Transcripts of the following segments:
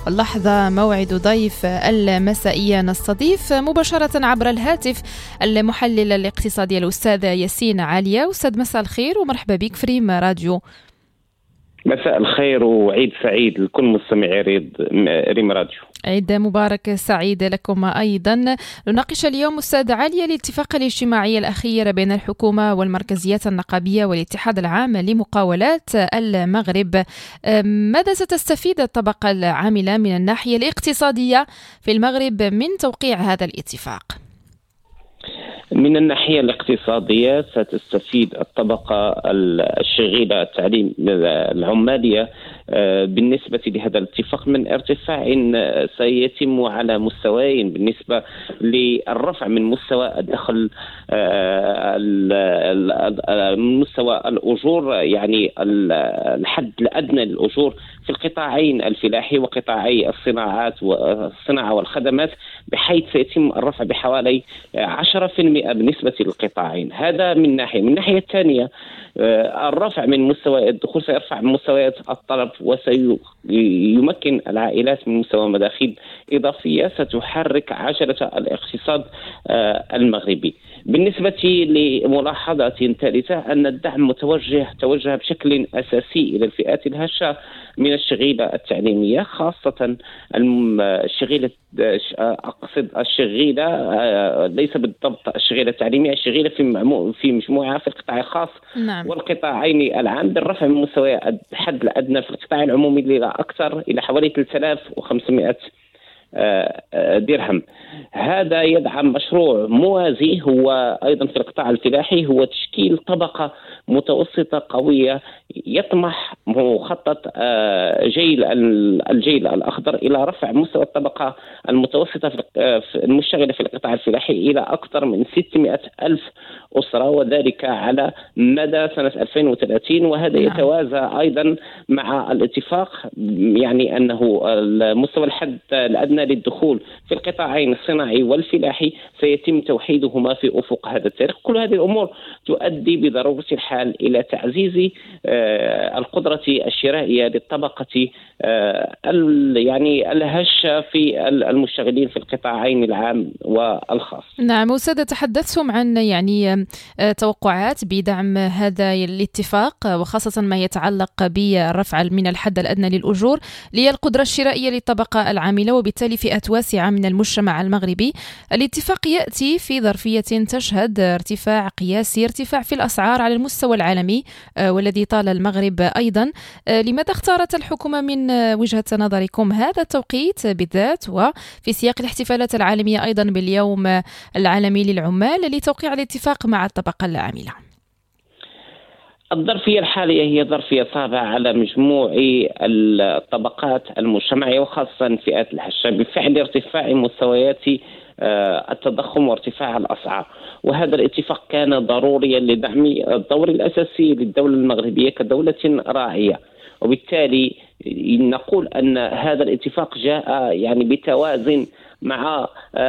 اللحظة موعد ضيف المسائية، نستضيف مباشرة عبر الهاتف المحلل الاقتصادي الأستاذ ياسين عليا. أستاذ مساء الخير ومرحبا بك في ريم راديو. مساء الخير وعيد سعيد لكل مستمعي ريم راديو. عيد مبارك سعيد لكم أيضا. نناقش اليوم أستاذ عليا الاتفاق الاجتماعي الأخير بين الحكومة والمركزيات النقابية والاتحاد العام لمقاولات المغرب. ماذا ستستفيد الطبقة العاملة من الناحية الاقتصادية في المغرب من توقيع هذا الاتفاق؟ من الناحية الاقتصادية ستستفيد الطبقة الشغيلة التعليم العمالية بالنسبة لهذا الاتفاق من ارتفاع سيتم على مستويين بالنسبة للرفع من مستوى الدخل، من مستوى الأجور، يعني الحد الأدنى للأجور في القطاعين الفلاحي وقطاعي الصناعة والخدمات، بحيث سيتم الرفع بحوالي 10% بالنسبة للقطاعين. هذا من ناحية. من الناحية الثانية الرفع من مستوى الدخول سيرفع من مستويات الطلب وسيمكن العائلات من مستوى مداخيل إضافية ستحرك عجلة الاقتصاد المغربي. بالنسبة لملاحظة ثالثة أن الدعم توجه بشكل أساسي إلى الفئات الهشة من الشغيلة التعليمية، خاصة الشغيلة، أقصد الشغيلة ليس بالضبط الشغيلة التعليمية، الشغيلة في مجموعة في القطاع الخاص. نعم. والقطاعين العام بالرفع من مستوى الحد الأدنى في القطاع العمومي إلى أكثر، إلى حوالي 3500 درهم. هذا يدعم مشروع موازي هو أيضا في القطاع الفلاحي، هو تشكيل طبقة متوسطة قوية يطمح مخطط الجيل الأخضر إلى رفع مستوى الطبقة المتوسطة المشتغلة في القطاع الفلاحي إلى أكثر من 600 ألف أسرة، وذلك على مدى سنة 2030. وهذا يتوازى أيضا مع الاتفاق، يعني أنه مستوى الحد الأدنى للدخول في القطاعين الصناعي والفلاحي سيتم توحيدهما في أفق هذا التاريخ. كل هذه الأمور تؤدي بضرورة الحال إلى تعزيز القدرة الشرائية للطبقة يعني الهشة في المشتغلين في القطاعين العام والخاص. نعم أستاذ، تحدثتم عن يعني توقعات بدعم هذا الاتفاق، وخاصة ما يتعلق بالرفع من الحد الأدنى للأجور للقدرة الشرائية للطبقة العاملة وبالتالي فئات واسعة من المجتمع المغربي. الاتفاق يأتي في ظرفية تشهد ارتفاع قياسي، ارتفاع في الأسعار على المستوى العالمي والذي طال المغرب أيضا. لماذا اختارت الحكومة من وجهة نظركم هذا التوقيت بالذات وفي سياق الاحتفالات العالمية أيضا باليوم العالمي للعمال لتوقيع الاتفاق مع الطبقة العاملة؟ الظرفية الحالية هي ظرفية صعبة على مجموع الطبقات المجتمعية وخاصة فئات الهشة بفعل ارتفاع مستويات التضخم وارتفاع الأسعار، وهذا الاتفاق كان ضروريا لدعم الدور الأساسي للدولة المغربية كدولة راعية. وبالتالي نقول أن هذا الاتفاق جاء يعني بتوازن مع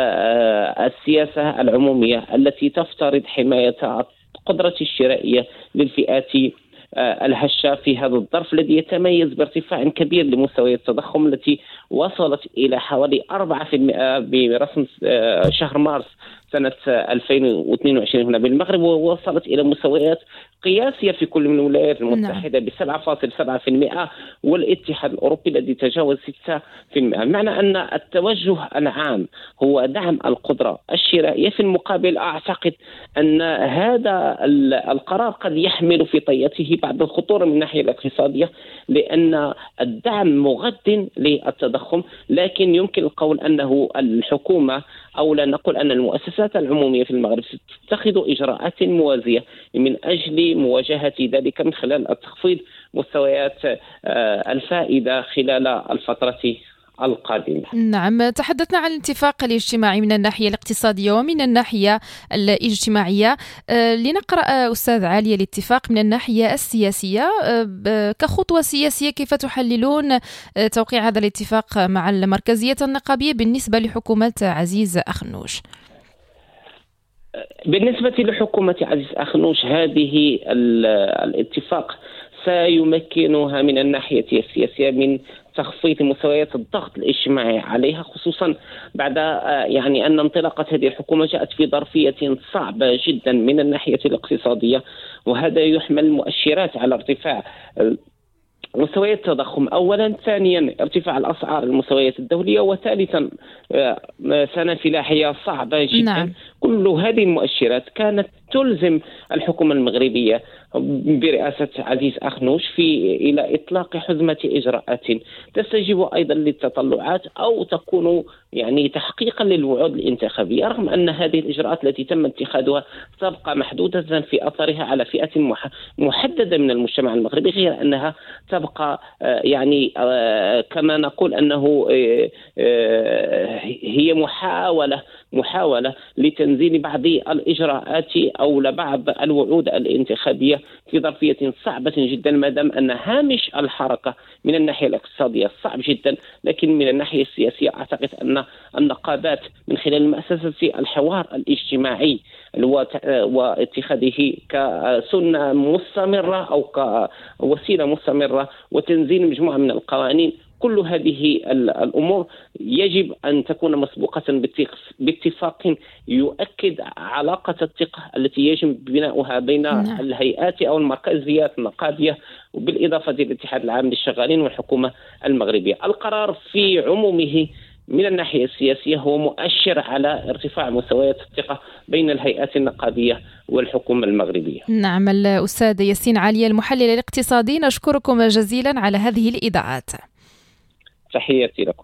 السياسة العمومية التي تفترض حماية القدرة الشرائية للفئات الهشة في هذا الظرف الذي يتميز بارتفاع كبير لمستويات التضخم التي وصلت إلى حوالي 4% برسم شهر مارس سنة 2022 هنا بالمغرب، ووصلت إلى مستويات قياسية في كل من الولايات المتحدة ب 7.7%، والاتحاد الأوروبي الذي تجاوز 6%. معنى أن التوجه العام هو دعم القدرة الشرائية. في المقابل أعتقد أن هذا القرار قد يحمل في طياته بعض الخطورة من الناحية الاقتصادية، لأن الدعم مغذٍ للتضخم، لكن يمكن القول أنه الحكومة أو لا نقول أن المؤسسات العمومية في المغرب تتخذ إجراءات موازية من أجل مواجهة ذلك من خلال تخفيض مستويات الفائدة خلال الفترة القادمة. نعم، تحدثنا عن الاتفاق الاجتماعي من الناحية الاقتصادية ومن الناحية الاجتماعية. لنقرأ أستاذ علي الاتفاق من الناحية السياسية كخطوة سياسية. كيف تحللون توقيع هذا الاتفاق مع المركزية النقابية بالنسبة لحكومة عزيز أخنوش؟ بالنسبة لحكومة عزيز أخنوش هذه الاتفاق سيمكنها من الناحية السياسية من تخفيض مستويات الضغط الاجتماعي عليها، خصوصا بعد يعني أن انطلاقة هذه الحكومة جاءت في ظرفية صعبة جدا من الناحية الاقتصادية، وهذا يحمل مؤشرات على ارتفاع مستويات التضخم أولا، ثانيا ارتفاع الأسعار المستويات الدولية، وثالثا سنة فلاحية صعبة جدا. نعم. كل هذه المؤشرات كانت تلزم الحكومة المغربية برئاسة عزيز أخنوش إلى إطلاق حزمة إجراءات تستجيب أيضا للتطلعات أو تكون يعني تحقيقا للوعود الانتخابية، رغم أن هذه الإجراءات التي تم اتخاذها تبقى محدودة في أثرها على فئة محددة من المجتمع المغربي، غير أنها تبقى يعني كما نقول أنه هي محاولة لتنزيل بعض الإجراءات أو لبعض الوعود الانتخابية في ظرفية صعبة جدا، ما دام أن هامش الحركة من الناحية الاقتصادية صعب جدا، لكن من الناحية السياسية أعتقد أن النقابات من خلال مؤسسة الحوار الاجتماعي واتخاذه كسنة مستمرة أو كوسيلة مستمرة وتنزيل مجموعة من القوانين، كل هذه الأمور يجب أن تكون مسبوقة باتفاق يؤكد علاقة الثقة التي يجب بناؤها بين الهيئات أو المركزيات النقابية، وبالإضافة للاتحاد العام للشغالين والحكومة المغربية. القرار في عمومه من الناحية السياسية هو مؤشر على ارتفاع مستويات الثقة بين الهيئات النقابية والحكومة المغربية. نعم، الأستاذ ياسين علي المحلل الاقتصادي، نشكركم جزيلا على هذه الإيضاحات. تحياتي لكم.